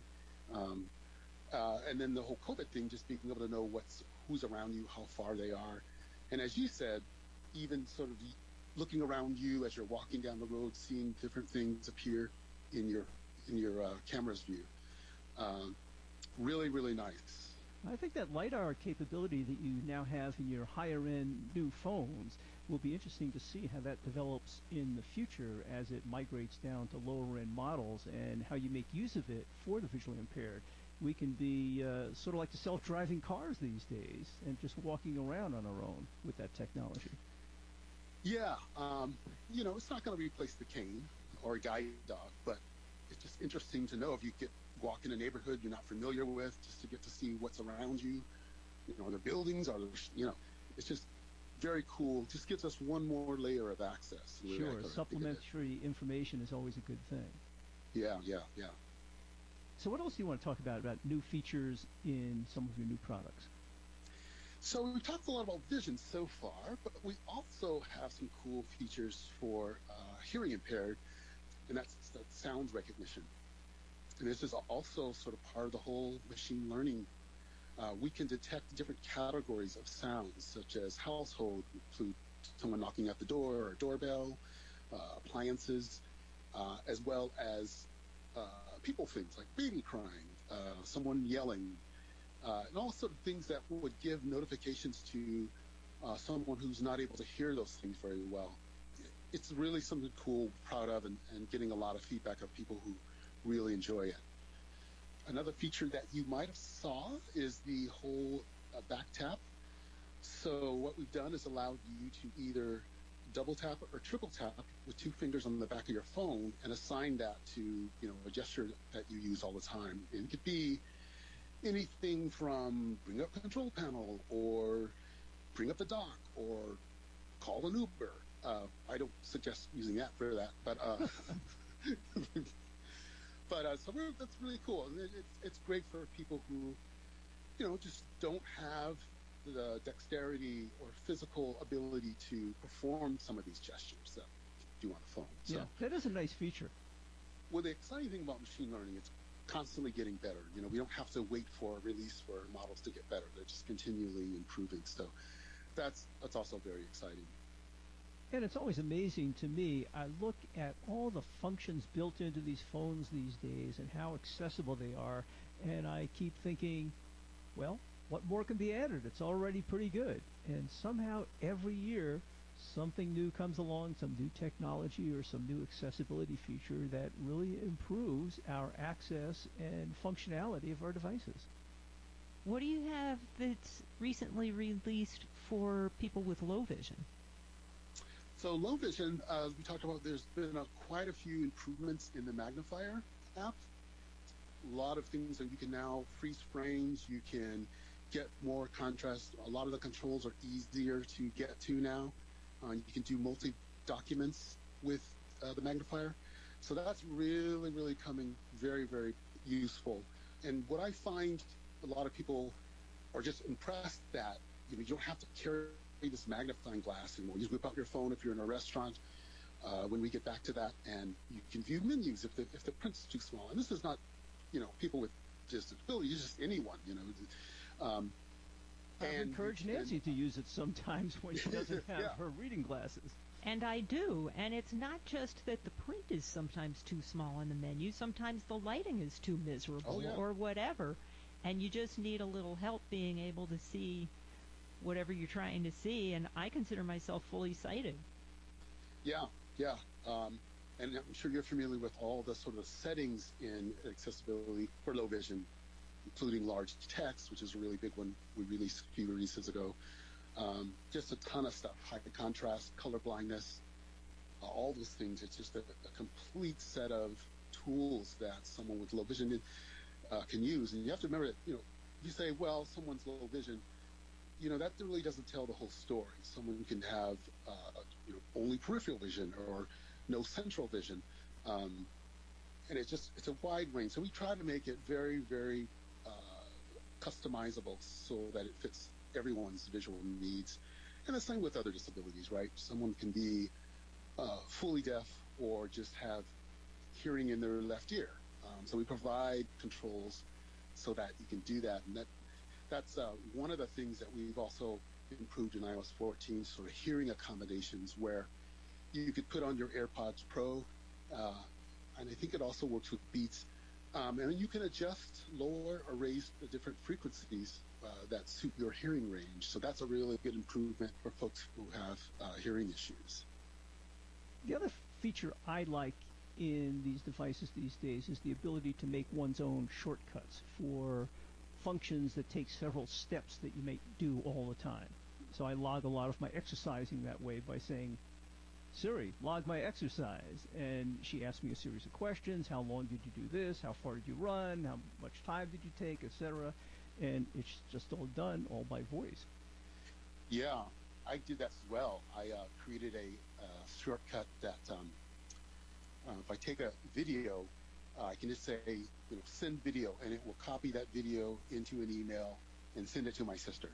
And then the whole COVID thing, just being able to know who's around you, how far they are. And as you said, even sort of looking around you as you're walking down the road, seeing different things appear in your camera's view. Really, really nice. I think that LiDAR capability that you now have in your higher-end new phones will be interesting to see how that develops in the future as it migrates down to lower-end models and how you make use of it for the visually impaired. We can be sort of like the self-driving cars these days and just walking around on our own with that technology. Yeah, it's not going to replace the cane or a guide dog, but it's just interesting to know if you walk in a neighborhood you're not familiar with, just to get to see what's around you. Are there buildings? It's just very cool. Just gives us one more layer of access. Sure, supplementary information is always a good thing. Yeah. So what else do you want to talk about new features in some of your new products? So we've talked a lot about vision so far, but we also have some cool features for hearing impaired, and that's sound recognition. And this is also sort of part of the whole machine learning. We can detect different categories of sounds, such as household, include someone knocking at the door or a doorbell, appliances, as well as people things like baby crying, someone yelling, and all sort of things that would give notifications to someone who's not able to hear those things very well. It's really something cool, proud of, and getting a lot of feedback of people who really enjoy it. Another feature that you might have saw is the whole back tap. So what we've done is allowed you to either double tap or triple tap with two fingers on the back of your phone and assign that to a gesture that you use all the time. And it could be anything from bring up control panel or bring up the dock or call an Uber. I don't suggest using that for that, but so that's really cool. It's great for people who just don't have the dexterity or physical ability to perform some of these gestures that you do on the phone. So, yeah, that is a nice feature. Well, the exciting thing about machine learning, it's constantly getting better. We don't have to wait for a release for models to get better. They're just continually improving. So that's also very exciting. And it's always amazing to me. I look at all the functions built into these phones these days and how accessible they are, and I keep thinking, well, what more can be added? It's already pretty good. And somehow every year something new comes along, some new technology or some new accessibility feature that really improves our access and functionality of our devices. What do you have that's recently released for people with low vision? So low vision, as we talked about, there's been quite a few improvements in the magnifier app. A lot of things that you can now freeze frames. You can get more contrast. A lot of the controls are easier to get to now. You can do multi-documents with the magnifier. So that's really, really coming very, very useful. And what I find a lot of people are just impressed that you don't have to carry this magnifying glass anymore. You just whip out your phone if you're in a restaurant. When we get back to that, and you can view menus if the print's too small. And this is not, people with disabilities, it's just anyone, I've encouraged Nancy to use it sometimes when she doesn't have her reading glasses. And I do. And it's not just that the print is sometimes too small on the menu. Sometimes the lighting is too miserable or whatever. And you just need a little help being able to see whatever you're trying to see. And I consider myself fully sighted. Yeah. And I'm sure you're familiar with all the sort of settings in accessibility for low vision, including large text, which is a really big one we released a few releases ago. Just a ton of stuff, high contrast, color blindness, all those things. It's just a complete set of tools that someone with low vision can use. And you have to remember that, you say, well, someone's low vision, that really doesn't tell the whole story. Someone can have only peripheral vision or no central vision. And it's a wide range. So we try to make it very, very customizable so that it fits everyone's visual needs. And the same with other disabilities, right? Someone can be fully deaf or just have hearing in their left ear. So we provide controls so that you can do that. And that's one of the things that we've also improved in iOS 14, sort of hearing accommodations where you could put on your AirPods Pro, and I think it also works with Beats, and then you can adjust, lower, or raise the different frequencies that suit your hearing range. So that's a really good improvement for folks who have hearing issues. The other feature I like in these devices these days is the ability to make one's own shortcuts for functions that take several steps that you may do all the time. So I log a lot of my exercising that way by saying, Siri, log my exercise. And she asks me a series of questions. How long did you do this? How far did you run? How much time did you take, etc.? And it's just all done all by voice. Yeah, I did that as well. I created a shortcut that if I take a video, I can just say, send video, and it will copy that video into an email and send it to my sister.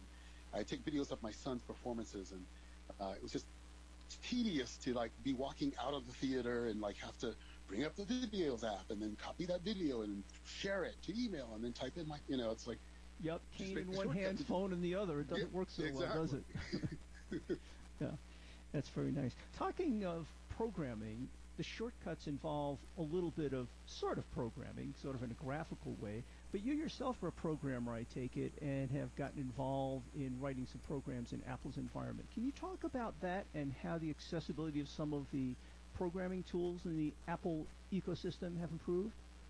I take videos of my son's performances, and it was just tedious to be walking out of the theater and have to bring up the videos app and then copy that video and share it to email and then type in my, it's like. Yep, cane in one hand, phone in the other. It doesn't work so well, does it? Yeah, that's very nice. Talking of programming, the shortcuts involve a little bit of sort of programming, sort of in a graphical way, but you yourself are a programmer, I take it, and have gotten involved in writing some programs in Apple's environment. Can you talk about that and how the accessibility of some of the programming tools in the Apple ecosystem have improved?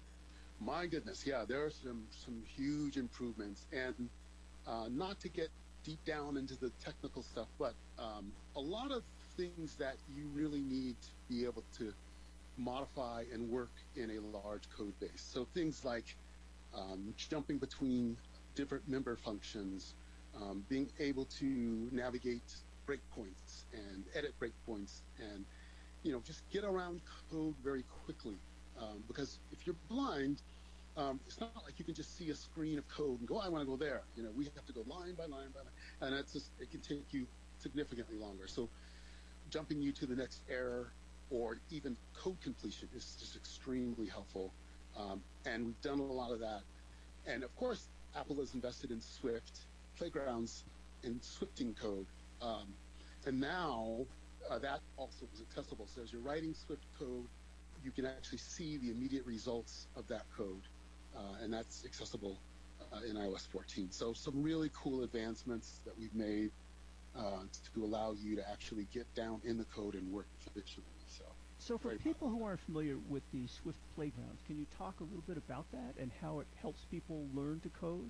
My goodness, yeah, there are some huge improvements, and not to get deep down into the technical stuff, but a lot of things that you really need to be able to modify and work in a large code base. So things like jumping between different member functions, being able to navigate breakpoints and edit breakpoints, and just get around code very quickly. Because if you're blind, it's not like you can just see a screen of code and go, I want to go there. We have to go line by line by line, and it can take you significantly longer. So jumping you to the next error or even code completion is just extremely helpful. And we've done a lot of that. And of course, Apple has invested in Swift playgrounds and Swifting code. And now that also is accessible. So as you're writing Swift code, you can actually see the immediate results of that code. And that's accessible in iOS 14. So some really cool advancements that we've made to allow you to actually get down in the code and work efficiently. So for people who aren't familiar with the Swift Playgrounds, can you talk a little bit about that and how it helps people learn to code?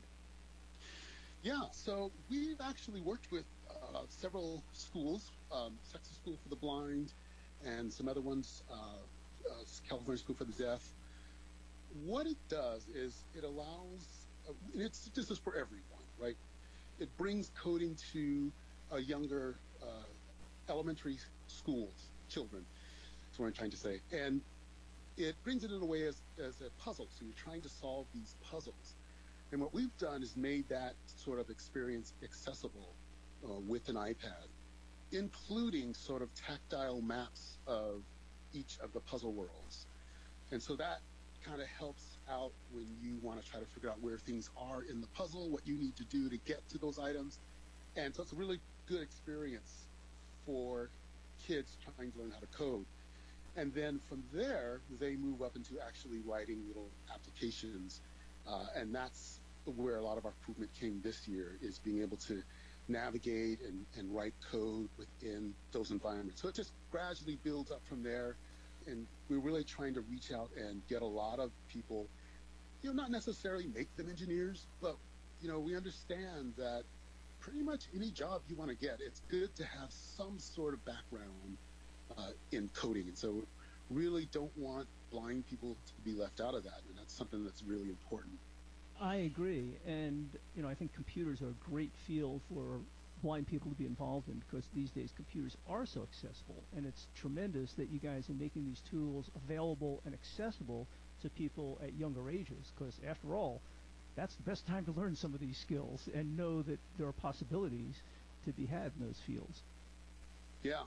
Yeah, so we've actually worked with several schools, Texas School for the Blind and some other ones, California School for the Deaf. What it does is it allows this is for everyone, right? It brings coding to younger elementary schools, children. That's what I'm trying to say. And it brings it in a way as a puzzle. So you're trying to solve these puzzles. And what we've done is made that sort of experience accessible with an iPad, including sort of tactile maps of each of the puzzle worlds. And so that kind of helps out when you want to try to figure out where things are in the puzzle, what you need to do to get to those items. And so it's a really good experience for kids trying to learn how to code. And then from there, they move up into actually writing little applications. And that's where a lot of our improvement came this year, is being able to navigate and write code within those environments. So it just gradually builds up from there. And we're really trying to reach out and get a lot of people, not necessarily make them engineers, but, we understand that pretty much any job you want to get, it's good to have some sort of background in coding. And so really don't want blind people to be left out of that. And that's something that's really important. I agree. And, I think computers are a great field for blind people to be involved in, because these days computers are so accessible. And it's tremendous that you guys are making these tools available and accessible to people at younger ages, because after all, that's the best time to learn some of these skills and know that there are possibilities to be had in those fields. Yeah.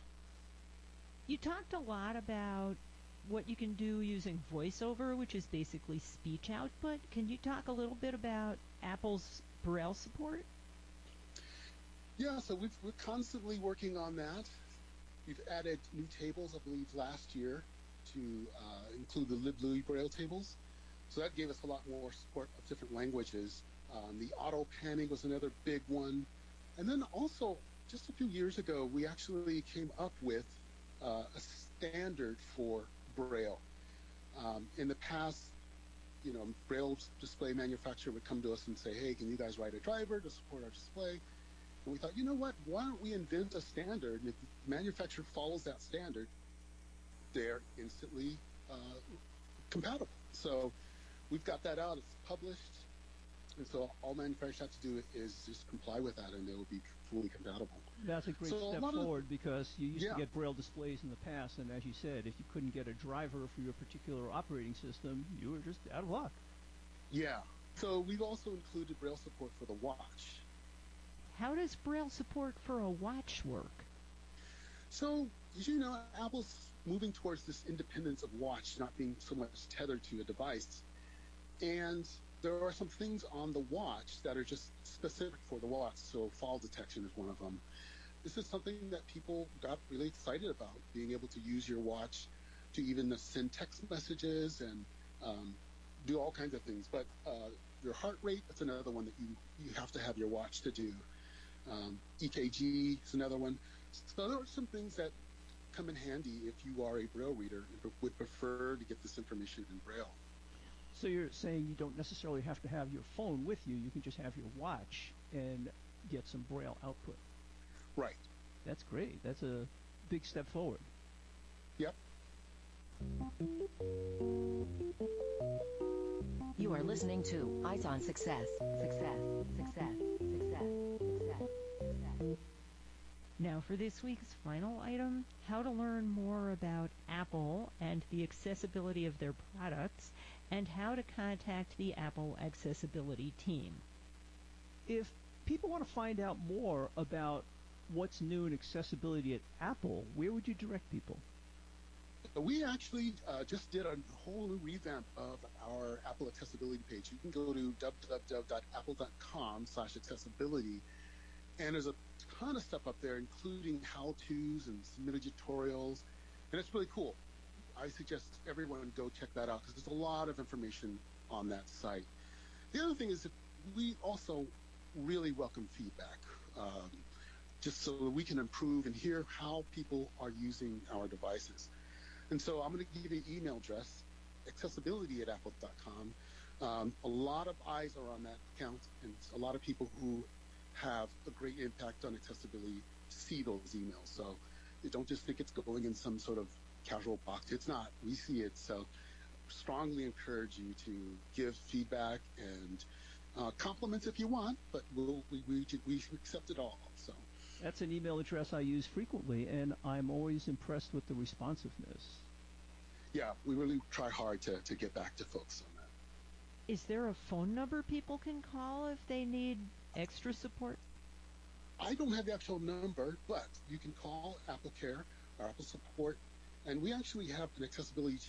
You talked a lot about what you can do using VoiceOver, which is basically speech output. Can you talk a little bit about Apple's Braille support? Yeah, so we're constantly working on that. We've added new tables, I believe, last year to include the LibLouis Braille tables. So that gave us a lot more support of different languages. The auto panning was another big one. And then also, just a few years ago, we actually came up with a standard for Braille. In the past, Braille display manufacturer would come to us and say, hey, can you guys write a driver to support our display? And we thought, you know what, why don't we invent a standard? And if the manufacturer follows that standard, they're instantly compatible. So we've got that out. It's published. And so all manufacturers have to do is just comply with that, and they will be fully compatible. That's a great step forward, because you used to get Braille displays in the past, and as you said, if you couldn't get a driver for your particular operating system, you were just out of luck. Yeah. So we've also included Braille support for the watch. How does Braille support for a watch work? So, as you know, Apple's moving towards this independence of watch, not being so much tethered to a device. And there are some things on the watch that are just specific for the watch. So fall detection is one of them. This is something that people got really excited about, being able to use your watch to even send text messages and do all kinds of things. But your heart rate, that's another one that you have to have your watch to do. EKG is another one. So there are some things that come in handy if you are a Braille reader and would prefer to get this information in Braille. So you're saying you don't necessarily have to have your phone with you. You can just have your watch and get some Braille output. Right. That's great. That's a big step forward. Yep. You are listening to Eyes on Success. Now for this week's final item, how to learn more about Apple and the accessibility of their products, and how to contact the Apple accessibility team. If people want to find out more about what's new in accessibility at Apple, where would you direct people? We actually just did a whole new revamp of our Apple accessibility page. You can go to www.apple.com/accessibility, and there's a ton of stuff up there, including how-tos and submitted tutorials, and it's really cool. I suggest everyone go check that out, because there's a lot of information on that site. The other thing is that we also really welcome feedback, just so that we can improve and hear how people are using our devices. And so I'm going to give you an email address, accessibility@apple.com. A lot of eyes are on that account, and a lot of people who have a great impact on accessibility see those emails. So you don't just think it's going in some sort of casual box. It's not. We see it. So strongly encourage you to give feedback and compliments if you want, but we accept it all. So that's an email address I use frequently, and I'm always impressed with the responsiveness. Yeah, we really try hard to get back to folks on that. Is there a phone number people can call if they need extra support? I don't have the actual number, but you can call AppleCare or Apple Support, and we actually have an accessibility